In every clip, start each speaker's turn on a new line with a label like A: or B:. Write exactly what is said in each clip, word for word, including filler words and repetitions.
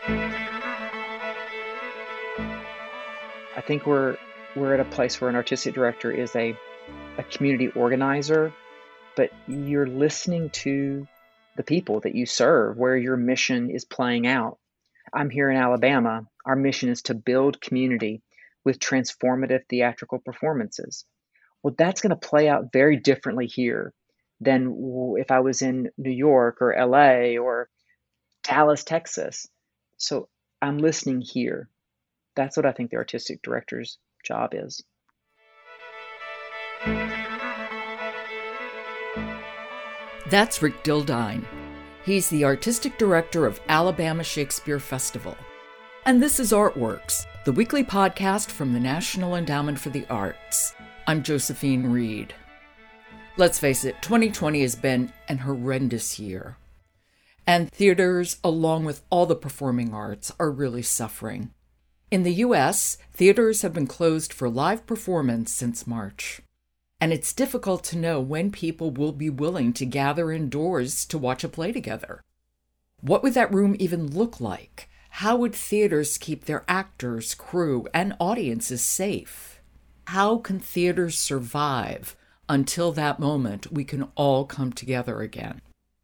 A: I think we're we're at a place where an artistic director is a, a community organizer, but you're listening to the people that you serve, where your mission is playing out. I'm here in Alabama. Our mission is to build community with transformative theatrical performances. Well, that's going to play out very differently here than if I was in New York or L A or Dallas, Texas. So I'm listening here. That's what I think the artistic director's job is.
B: That's Rick Dildine. He's the artistic director of Alabama Shakespeare Festival. And this is Artworks, the weekly podcast from the National Endowment for the Arts. I'm Josephine Reed. Let's face it, twenty twenty has been an horrendous year. And theaters, along with all the performing arts, are really suffering. In the U S, theaters have been closed for live performance since March. And it's difficult to know when people will be willing to gather indoors to watch a play together. What would that room even look like? How would theaters keep their actors, crew, and audiences safe? How can theaters survive until that moment we can all come together again?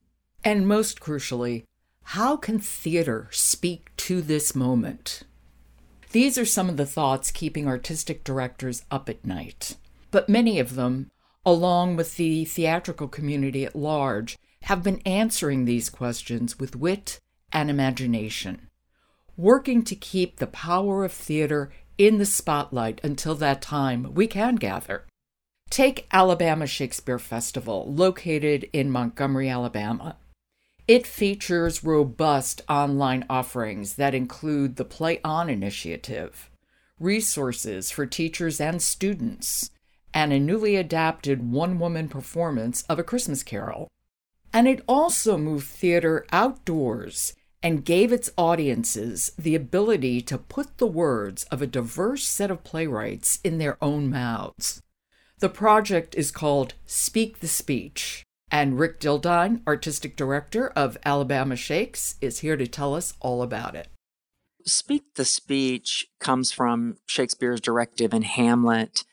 B: And most crucially, how can theater speak to this moment? These are some of the thoughts keeping artistic directors up at night. But many of them, along with the theatrical community at large, have been answering these questions with wit and imagination, working to keep the power of theater in the spotlight until that time we can gather. Take Alabama Shakespeare Festival, located in Montgomery, Alabama. It features robust online offerings that include the Play On initiative, resources for teachers and students, and a newly adapted one-woman performance of A Christmas Carol. And it also moved theater outdoors and gave its audiences the ability to put the words of a diverse set of playwrights in their own mouths. The project is called Speak the Speech, and Rick Dildine, artistic director of Alabama Shakes, is here to tell us all about it.
C: Speak the Speech comes from Shakespeare's directive in Hamlet.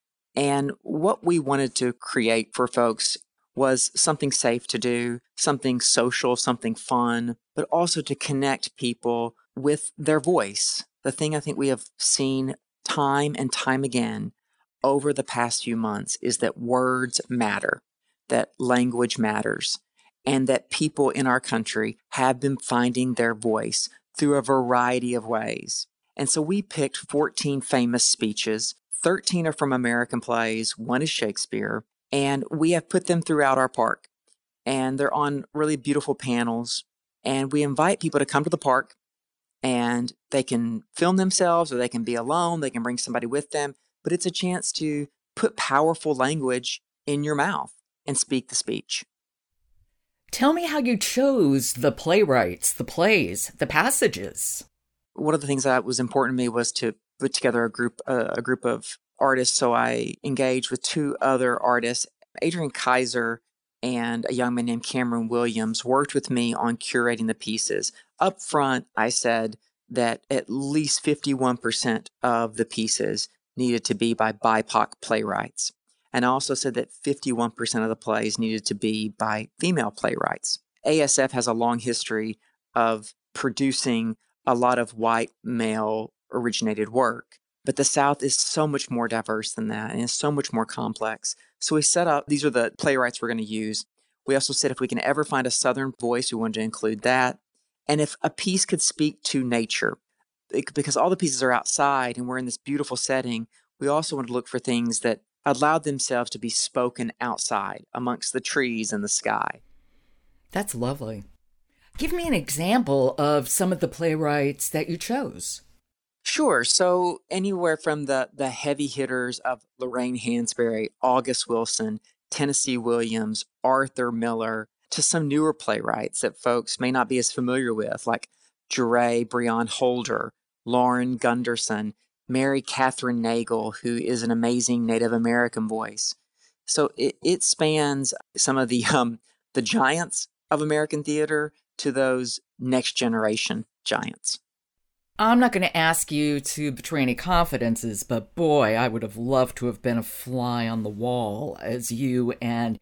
C: And what we wanted to create for folks was something safe to do, something social, something fun, but also to connect people with their voice. The thing I think we have seen time and time again over the past few months is that words matter, that language matters, and that people in our country have been finding their voice through a variety of ways. And so we picked fourteen famous speeches. thirteen are from American plays, one is Shakespeare, and we have put them throughout our park. And they're on really beautiful panels. And we invite people to come to the park, and they can film themselves, or they can be alone, they can bring somebody with them. But it's a chance to put powerful language in your mouth and speak the speech.
B: Tell me how you chose the playwrights, the plays, the passages.
C: One of the things that was important to me was to put together a group uh, a group of artists. So I engaged with two other artists. Adrian Kaiser and a young man named Cameron Williams worked with me on curating the pieces. Up front, I said that at least fifty-one percent of the pieces needed to be by B I P O C playwrights. And I also said that fifty-one percent of the plays needed to be by female playwrights. A S F has a long history of producing a lot of white male originated work. But the South is so much more diverse than that, and it's so much more complex. So we set up, these are the playwrights we're going to use. We also said if we can ever find a Southern voice, we wanted to include that. And if a piece could speak to nature, because all the pieces are outside and we're in this beautiful setting, we also wanted to look for things that allowed themselves to be spoken outside amongst the trees and the sky.
B: That's lovely. Give me an example of some of the playwrights that you chose.
C: Sure. So anywhere from the, the heavy hitters of Lorraine Hansberry, August Wilson, Tennessee Williams, Arthur Miller, to some newer playwrights that folks may not be as familiar with, like Jure Breon Holder, Lauren Gunderson, Mary Catherine Nagel, who is an amazing Native American voice. So it, it spans some of the um, the giants of American theater to those next generation giants.
B: I'm not going to ask you to betray any confidences, but boy, I would have loved to have been a fly on the wall as you and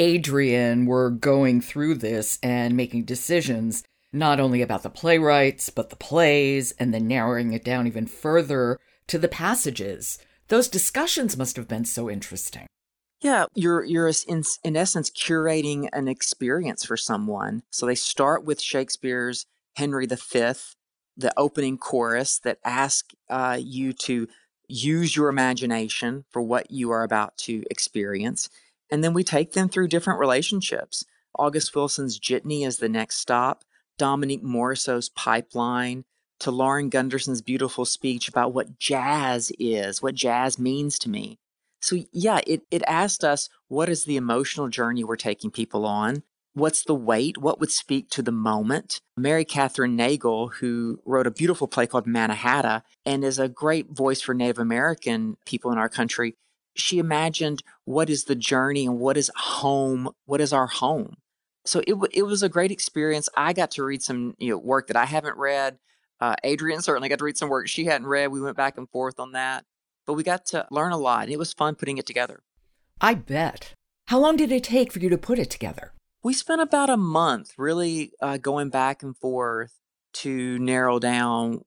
B: Adrian were going through this and making decisions, not only about the playwrights, but the plays, and then narrowing it down even further to the passages. Those discussions must have been so interesting.
C: Yeah, you're you're in, in essence curating an experience for someone. So they start with Shakespeare's Henry the Fifth, the opening chorus that ask uh, you to use your imagination for what you are about to experience. And then we take them through different relationships. August Wilson's Jitney is the next stop, Dominique Morisseau's Pipeline, to Lauren Gunderson's beautiful speech about what jazz is, what jazz means to me. So yeah, it, it asked us, what is the emotional journey we're taking people on? What's the weight? What would speak to the moment? Mary Catherine Nagel, who wrote a beautiful play called Mannahatta and is a great voice for Native American people in our country, she imagined what is the journey and what is home, what is our home? So it, w- it was a great experience. I got to read some you know, work that I haven't read. Uh, Adrian certainly got to read some work she hadn't read. We went back and forth on that. But we got to learn a lot, and it was fun putting it together.
B: I bet. How long did it take for you to put it together?
C: We spent about a month really uh, going back and forth to narrow down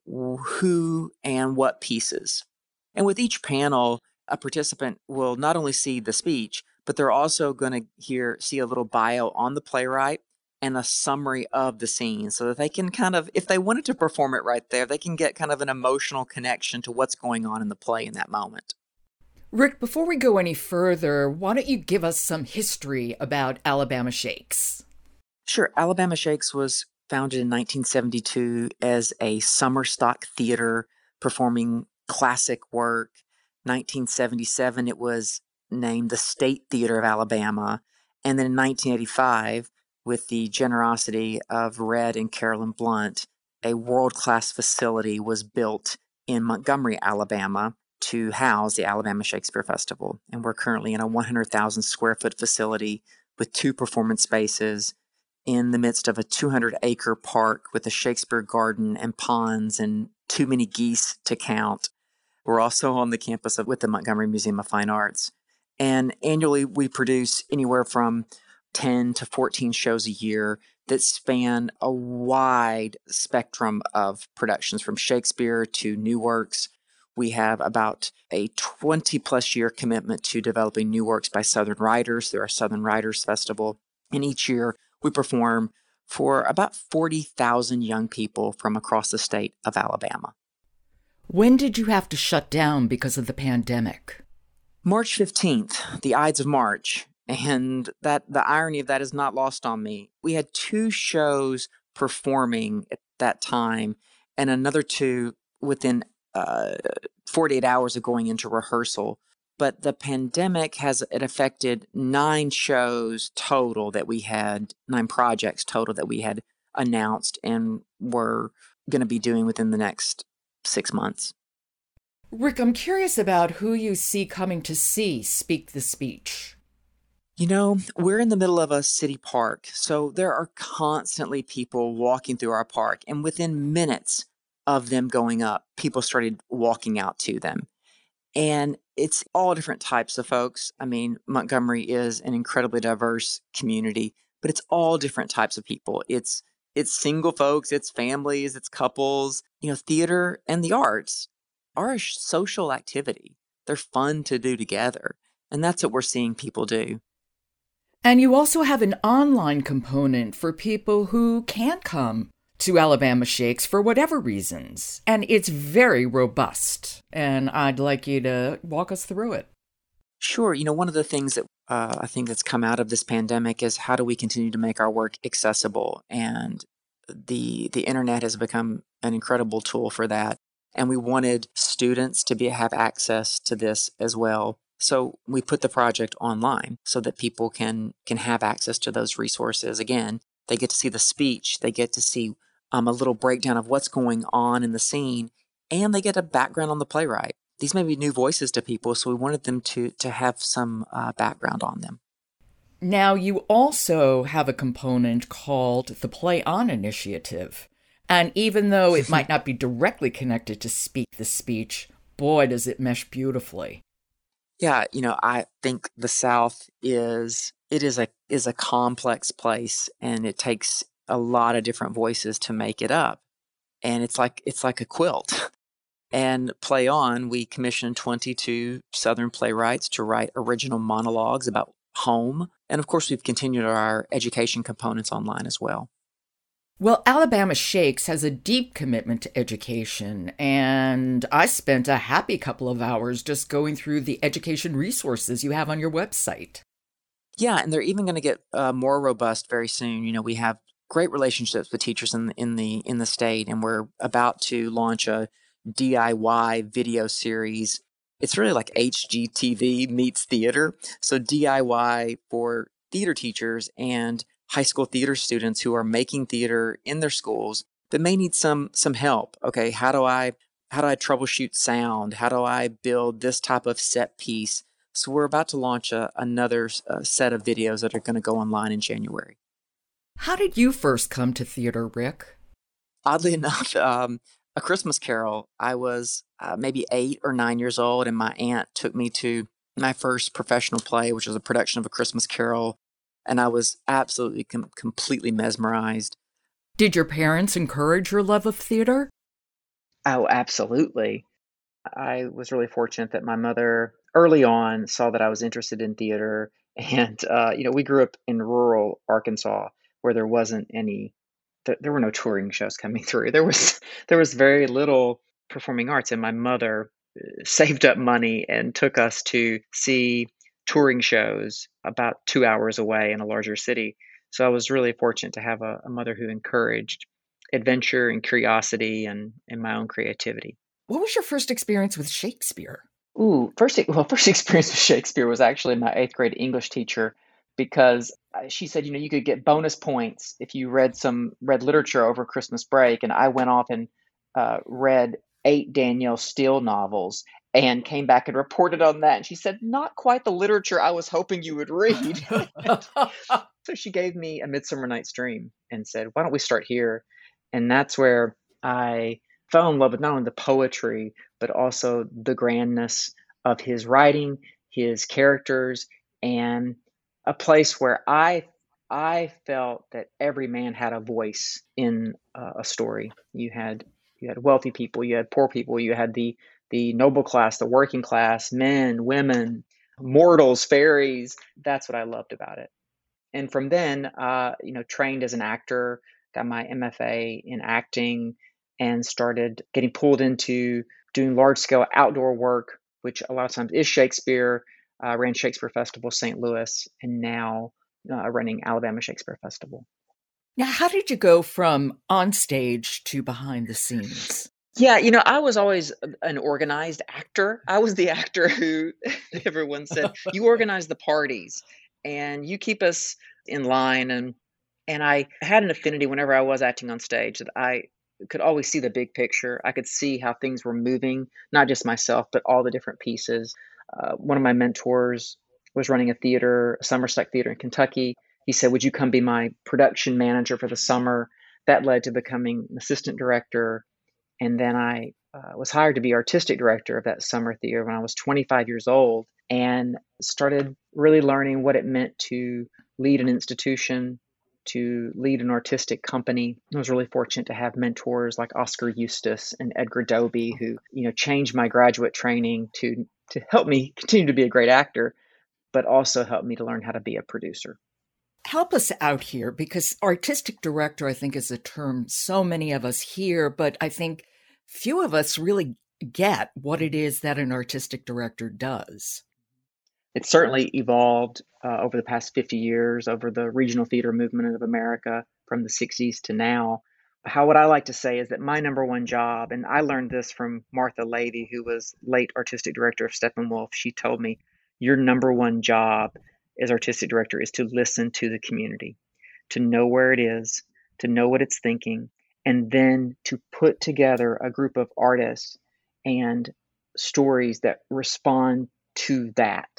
C: who and what pieces. And with each panel, a participant will not only see the speech, but they're also going to hear see a little bio on the playwright and a summary of the scene so that they can kind of, if they wanted to perform it right there, they can get kind of an emotional connection to what's going on in the play in that moment.
B: Rick, before we go any further, why don't you give us some history about Alabama Shakes?
C: Sure. Alabama Shakes was founded in nineteen seventy-two as a summer stock theater performing classic work. nineteen seventy-seven, it was named the State Theater of Alabama. And then in nineteen eighty-five, with the generosity of Red and Carolyn Blunt, a world-class facility was built in Montgomery, Alabama, to house the Alabama Shakespeare Festival. And we're currently in a one hundred thousand square foot facility with two performance spaces in the midst of a two hundred acre park with a Shakespeare garden and ponds and too many geese to count. We're also on the campus of, with the Montgomery Museum of Fine Arts. And annually we produce anywhere from ten to fourteen shows a year that span a wide spectrum of productions, from Shakespeare to new works. We have about a twenty plus year commitment to developing new works by Southern writers through our Southern Writers Festival. And each year we perform for about forty thousand young people from across the state of Alabama.
B: When did you have to shut down because of the pandemic?
C: March fifteenth, the Ides of March. And that the irony of that is not lost on me. We had two shows performing at that time and another two within uh, forty-eight hours of going into rehearsal. But the pandemic has it affected nine shows total that we had, nine projects total that we had announced and were going to be doing within the next six months.
B: Rick, I'm curious about who you see coming to see Speak the Speech.
C: You know, we're in the middle of a city park, so there are constantly people walking through our park. And within minutes of them going up, people started walking out to them. And it's all different types of folks. I mean, Montgomery is an incredibly diverse community, but it's all different types of people. It's it's single folks, it's families, it's couples. You know, theater and the arts are a social activity. They're fun to do together. And that's what we're seeing people do.
B: And you also have an online component for people who can't come to Alabama Shakes for whatever reasons. And it's very robust. And I'd like you to walk us through it.
C: Sure. You know, one of the things that uh, I think that's come out of this pandemic is how do we continue to make our work accessible? And the the internet has become an incredible tool for that. And we wanted students to be have access to this as well. So we put the project online so that people can can have access to those resources. Again, they get to see the speech, they get to see um, a little breakdown of what's going on in the scene, and they get a background on the playwright. These may be new voices to people, so we wanted them to to have some uh, background on them.
B: Now, you also have a component called the Play On Initiative. And even though it might not be directly connected to Speak the Speech, boy, does it mesh beautifully.
C: Yeah, you know, I think the South is it is a is a complex place, and it takes a lot of different voices to make it up. And it's like it's like a quilt. And Play On, we commissioned twenty-two Southern playwrights to write original monologues about home. And of course, we've continued our education components online as well.
B: Well, Alabama Shakes has a deep commitment to education, and I spent a happy couple of hours just going through the education resources you have on your website.
C: Yeah, and they're even going to get uh, more robust very soon. You know, we have great relationships with teachers in the, in the in the state, and we're about to launch a D I Y video series. It's really like H G T V meets theater. So D I Y for theater teachers and high school theater students who are making theater in their schools that may need some some help. Okay, how do I how do I troubleshoot sound? How do I build this type of set piece? So we're about to launch a, another uh, set of videos that are going to go online in January.
B: How did you first come to theater, Rick?
C: Oddly enough, um, A Christmas Carol. I was uh, maybe eight or nine years old, and my aunt took me to my first professional play, which was a production of A Christmas Carol. And I was absolutely, com- completely mesmerized.
B: Did your parents encourage your love of theater?
A: Oh, absolutely. I was really fortunate that my mother early on saw that I was interested in theater. And, uh, you know, we grew up in rural Arkansas where there wasn't any, th- there were no touring shows coming through. There was, there was very little performing arts. And my mother uh, saved up money and took us to see touring shows about two hours away in a larger city. So I was really fortunate to have a, a mother who encouraged adventure and curiosity and, and my own creativity.
B: What was your first experience with Shakespeare?
A: Ooh, first, well, first experience with Shakespeare was actually my eighth grade English teacher because uh, she said, you know, you could get bonus points if you read some read literature over Christmas break, and I went off and uh, read eight Danielle Steele novels and came back and reported on that. And she said, not quite the literature I was hoping you would read. So she gave me A Midsummer Night's Dream and said, why don't we start here? And that's where I fell in love with not only the poetry, but also the grandness of his writing, his characters, and a place where I I felt that every man had a voice in uh, a story. You had you had wealthy people, you had poor people, you had the the noble class, the working class, men, women, mortals, fairies. That's what I loved about it. And from then, uh, you know, trained as an actor, got my M F A in acting, and started getting pulled into doing large scale outdoor work, which a lot of times is Shakespeare. I uh, ran Shakespeare Festival Saint Louis, and now uh, running Alabama Shakespeare Festival.
B: Now, how did you go from on stage to behind the scenes?
A: Yeah, you know, I was always an organized actor. I was the actor who everyone said, you organize the parties and you keep us in line. And and I had an affinity whenever I was acting on stage that I could always see the big picture. I could see how things were moving, not just myself, but all the different pieces. Uh, one of my mentors was running a theater, a Somerset Theater in Kentucky. He said, would you come be my production manager for the summer? That led to becoming an assistant director. And then I uh, was hired to be artistic director of that summer theater when I was twenty-five years old, and started really learning what it meant to lead an institution, to lead an artistic company. I was really fortunate to have mentors like Oscar Eustis and Edgar Dobie, who, you know, changed my graduate training to to help me continue to be a great actor, but also help me to learn how to be a producer.
B: Help us out here, because artistic director, I think, is a term so many of us hear, but I think few of us really get what it is that an artistic director does.
A: It's certainly evolved uh, over the past fifty years, over the regional theater movement of America from the sixties to now. How what I like to say is that my number one job, and I learned this from Martha Lavey, who was late artistic director of Steppenwolf. She told me, your number one job as artistic director is to listen to the community, to know where it is, to know what it's thinking, and then to put together a group of artists and stories that respond to that.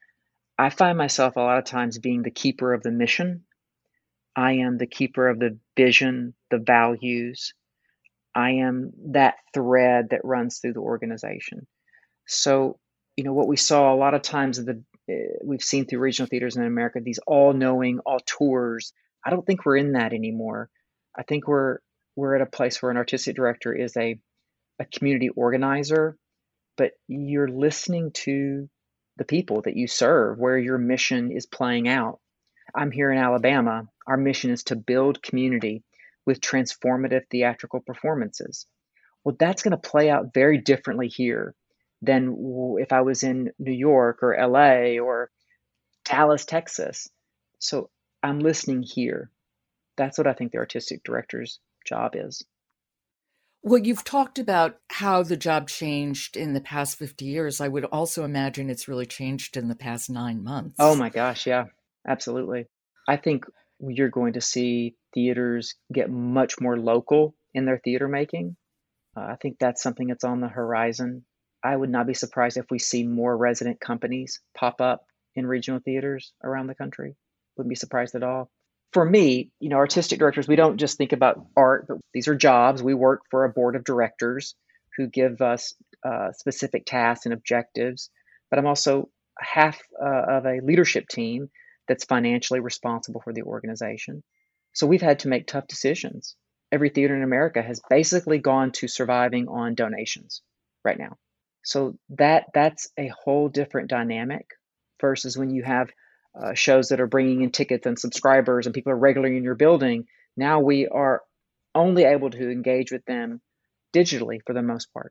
A: I find myself a lot of times being the keeper of the mission. I am the keeper of the vision, the values, I am that thread that runs through the organization. So, you know, what we saw a lot of times, the uh, we've seen through regional theaters in America, these all-knowing auteurs. I don't think we're in that anymore. I think we're we're at a place where an artistic director is a a community organizer, but you're listening to the people that you serve, where your mission is playing out. I'm here in Alabama. Our mission is to build community with transformative theatrical performances. Well, that's going to play out very differently here than if I was in New York or L A or Dallas, Texas. So I'm listening here. That's what I think the artistic director's job is.
B: Well, you've talked about how the job changed in the past fifty years. I would also imagine it's really changed in the past nine months.
A: Oh my gosh, yeah, absolutely. I think you're going to see theaters get much more local in their theater making. Uh, I think that's something that's on the horizon. I would not be surprised if we see more resident companies pop up in regional theaters around the country. Wouldn't be surprised at all. For me, you know, artistic directors, we don't just think about art, but these are jobs. We work for a board of directors who give us uh, specific tasks and objectives. But I'm also half uh, of a leadership team that's financially responsible for the organization. So we've had to make tough decisions. Every theater in America has basically gone to surviving on donations right now. So that that's a whole different dynamic versus when you have uh, shows that are bringing in tickets and subscribers and people are regularly in your building. Now we are only able to engage with them digitally for the most part.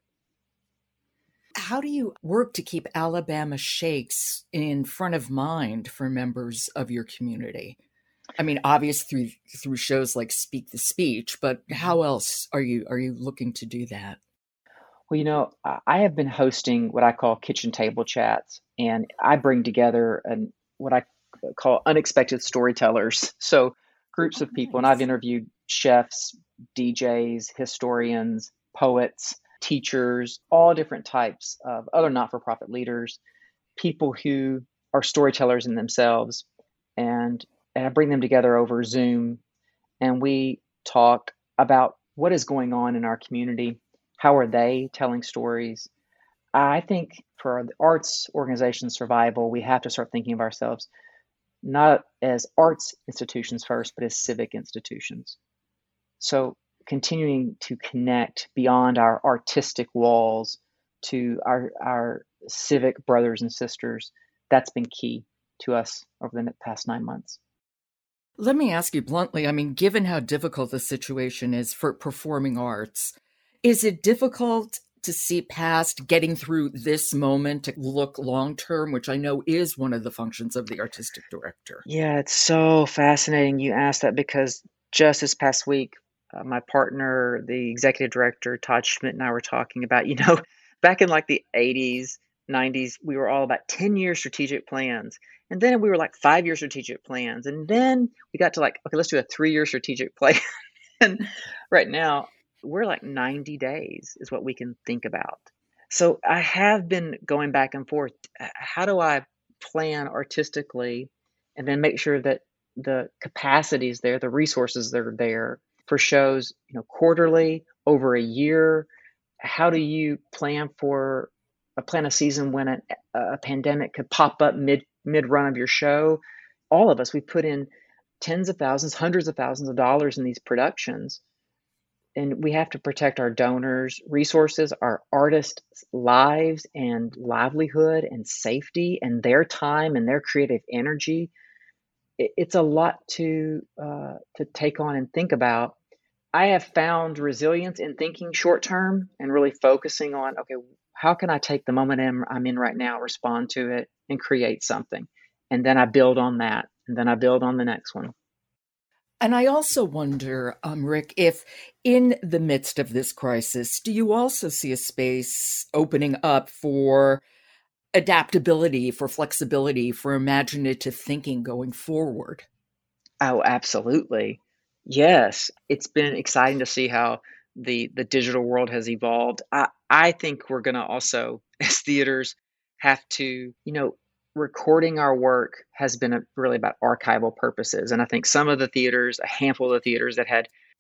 B: How do you work to keep Alabama Shakes in front of mind for members of your community? I mean, obvious through through shows like Speak the Speech, but how else are you are you looking to do that?
A: Well, you know, I have been hosting what I call kitchen table chats, and I bring together an what I call unexpected storytellers. So groups
B: Oh,
A: of people, and I've
B: nice.
A: interviewed chefs, D Js, historians, poets, teachers, all different types of other not-for-profit leaders, people who are storytellers in themselves, and and I bring them together over Zoom, and we talk about what is going on in our community. How are they telling stories? I think for the arts organization survival, we have to start thinking of ourselves not as arts institutions first, but as civic institutions. So continuing to connect beyond our artistic walls to our, our civic brothers and sisters, that's been key to us over the past nine months.
B: Let me ask you bluntly, I mean, given how difficult the situation is for performing arts, is it difficult to see past getting through this moment to look long term, which I know is one of the functions of the artistic director?
A: Yeah, it's so fascinating you asked that because just this past week, uh, my partner, the executive director, Todd Schmidt, and I were talking about, you know, back in like the eighties, nineties, we were all about ten year strategic plans. And then we were like five year strategic plans. And then we got to like, okay, let's do a three year strategic plan. And right now, we're like ninety days is what we can think about. So I have been going back and forth. H- How do I plan artistically and then make sure that the capacity is there, the resources that are there for shows, you know, quarterly, over a year? How do you plan for a plan a season when a, a pandemic could pop up mid mid run of your show? All of us, we put in tens of thousands, hundreds of thousands of dollars in these productions, and we have to protect our donors' resources, our artists' lives and livelihood and safety and their time and their creative energy. It, it's a lot to uh, to take on and think about. I have found resilience in thinking short term and really focusing on, okay, how can I take the moment I'm, I'm in right now, respond to it, and create something, and then I build on that, and then I build on the next one.
B: And I also wonder, um, Rick, if in the midst of this crisis, do you also see a space opening up for adaptability, for flexibility, for imaginative thinking going forward?
A: Oh, absolutely. Yes, it's been exciting to see how the the digital world has evolved. I I think we're going to also, as theaters, have to, you know, recording our work has been a, really about archival purposes. And I think some of the theaters, a handful of the theaters that had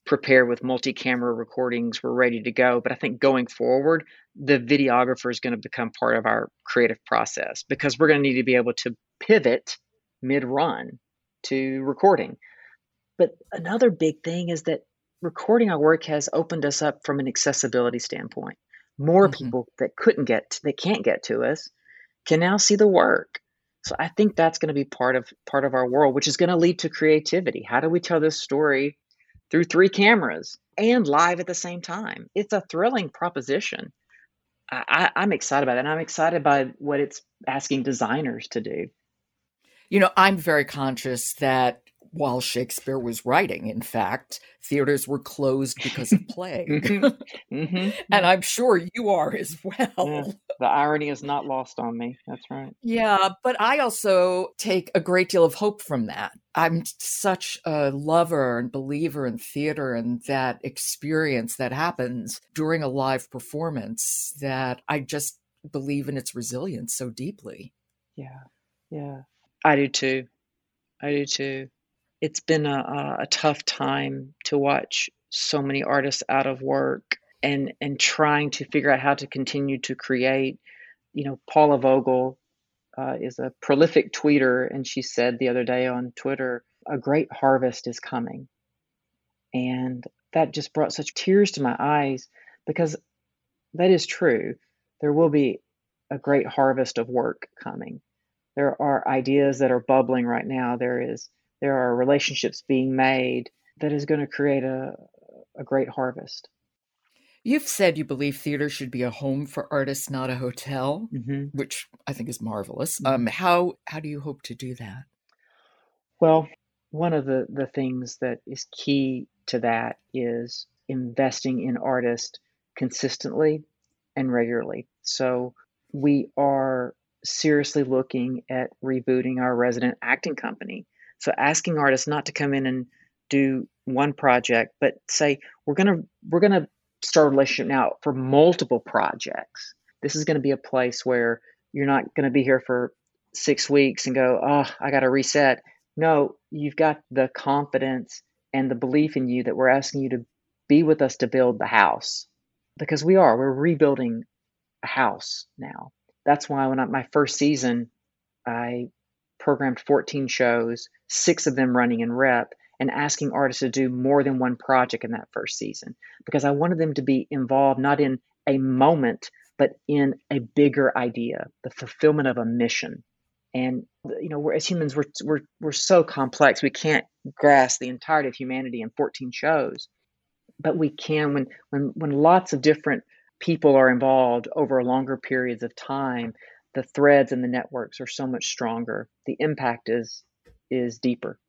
A: prepared with multi-camera recordings. We're ready to go. But I think going forward, the videographer is going to become part of our creative process because we're going to need to be able to pivot mid-run to recording. But another big thing is that recording our work has opened us up from an accessibility standpoint. More
B: Mm-hmm.
A: people that couldn't get, that can't get to us, can now see the work. So I think that's going to be part of part of our world, which is going to lead to creativity. How do we tell this story through three cameras and live at the same time? It's a thrilling proposition. I, I, I'm excited about it, and I'm excited by what it's asking designers to do.
B: You know, I'm very conscious that while Shakespeare was writing, in fact, theaters were closed because of plague.
A: mm-hmm. Mm-hmm.
B: And I'm sure you are as well.
A: Yeah, the irony is not lost on me. That's right.
B: Yeah, but I also take a great deal of hope from that. I'm such a lover and believer in theater and that experience that happens during a live performance that I just believe in its resilience so deeply.
A: Yeah, yeah. I do too. I do too. It's been a, a tough time to watch so many artists out of work and and trying to figure out how to continue to create. You know, Paula Vogel uh, is a prolific tweeter, and she said the other day on Twitter, "A great harvest is coming," and that just brought such tears to my eyes because that is true. There will be a great harvest of work coming. There are ideas that are bubbling right now. There is there are relationships being made that is going to create a a great harvest.
B: You've said you believe theater should be a home for artists, not a hotel,
A: Mm-hmm.
B: which I think is marvelous.
A: Mm-hmm.
B: Um, how how do you hope to do that?
A: Well, one of the, the things that is key to that is investing in artists consistently and regularly. So we are seriously looking at rebooting our resident acting company. So asking artists not to come in and do one project, but say we're gonna we're gonna start a relationship now for multiple projects. This is going to be a place where you're not going to be here for six weeks and go, oh, I got to reset. No, you've got the confidence and the belief in you that we're asking you to be with us to build the house, because we are. We're rebuilding a house now. That's why when I, my first season, I programmed fourteen shows, six of them running in rep, and asking artists to do more than one project in that first season, because I wanted them to be involved not in a moment, but in a bigger idea, the fulfillment of a mission. And you know, we're, as humans, we're we're we're so complex. We can't grasp the entirety of humanity in fourteen shows, but we can when when when lots of different people are involved over longer periods of time. The threads and the networks are so much stronger. The impact is is deeper.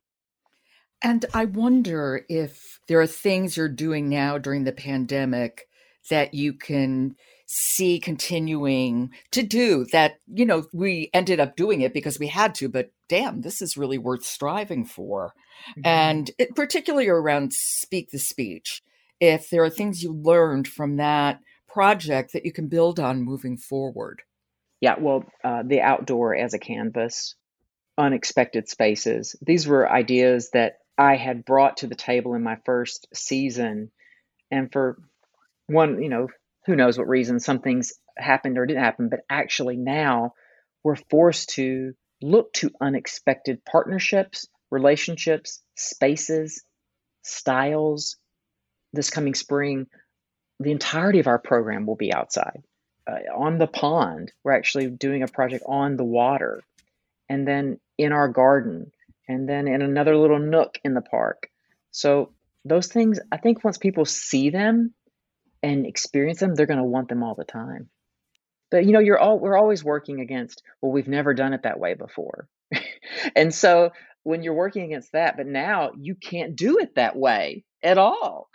B: And I wonder if there are things you're doing now during the pandemic that you can see continuing to do that, you know, we ended up doing it because we had to, but damn, this is really worth striving for. Mm-hmm. And it, particularly around Speak the Speech, if there are things you learned from that project that you can build on moving forward.
A: Yeah, well, uh, the outdoor as a canvas, unexpected spaces. These were ideas that I had brought to the table in my first season. And for one, you know, who knows what reason, some things happened or didn't happen, but actually now we're forced to look to unexpected partnerships, relationships, spaces, styles. This coming spring, the entirety of our program will be outside. Uh, on the pond, we're actually doing a project on the water, and then in our garden, and then in another little nook in the park. So those things, I think once people see them and experience them, they're going to want them all the time. But you know, you're all we're always working against, well, we've never done it that way before. And so when you're working against that, but now you can't do it that way at all.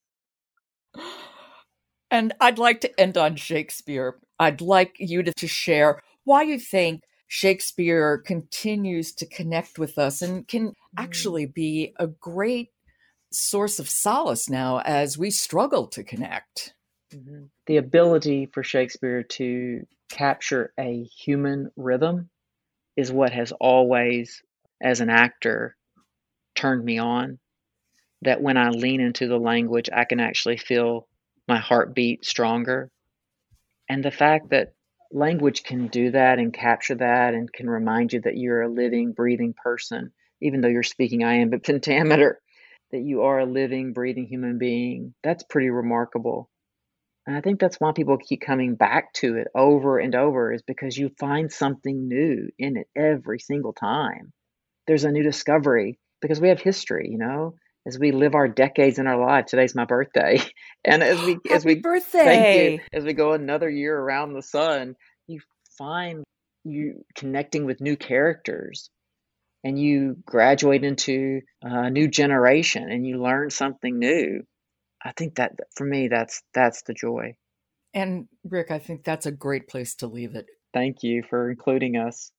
B: And I'd like to end on Shakespeare. I'd like you to, to share why you think Shakespeare continues to connect with us and can actually be a great source of solace now as we struggle to connect.
A: Mm-hmm. The ability for Shakespeare to capture a human rhythm is what has always, as an actor, turned me on. that when I lean into the language, I can actually feel my heartbeat stronger. And the fact that language can do that and capture that and can remind you that you're a living, breathing person, even though you're speaking iambic pentameter, that you are a living, breathing human being, that's pretty remarkable. And I think that's why people keep coming back to it over and over, is because you find something new in it every single time. There's a new discovery because we have history, you know, as we live our decades in our life. Today's my birthday. And as we,
B: Happy
A: as we,
B: birthday.
A: Thank you, as we go another year around the sun, you find you connecting with new characters and you graduate into a new generation and you learn something new. I think that for me, that's, that's the joy.
B: And Rick, I think that's a great place to leave it.
A: Thank you for including us.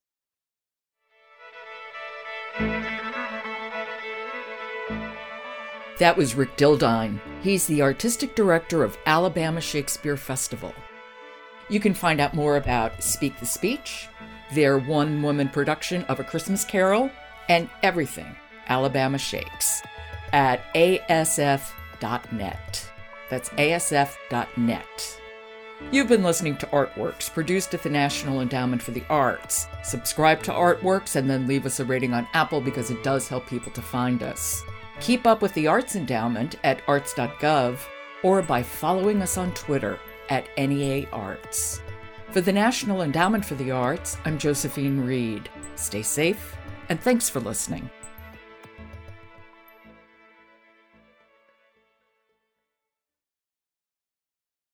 B: That was Rick Dildine. He's the artistic director of Alabama Shakespeare Festival. You can find out more about Speak the Speech, their one-woman production of A Christmas Carol, and everything Alabama Shakes at A S F dot net. That's A S F dot net. You've been listening to Artworks, produced at the National Endowment for the Arts. Subscribe to Artworks and then leave us a rating on Apple because it does help people to find us. Keep up with the Arts Endowment at arts dot gov or by following us on Twitter at N E A Arts. For the National Endowment for the Arts, I'm Josephine Reed. Stay safe, and thanks for listening.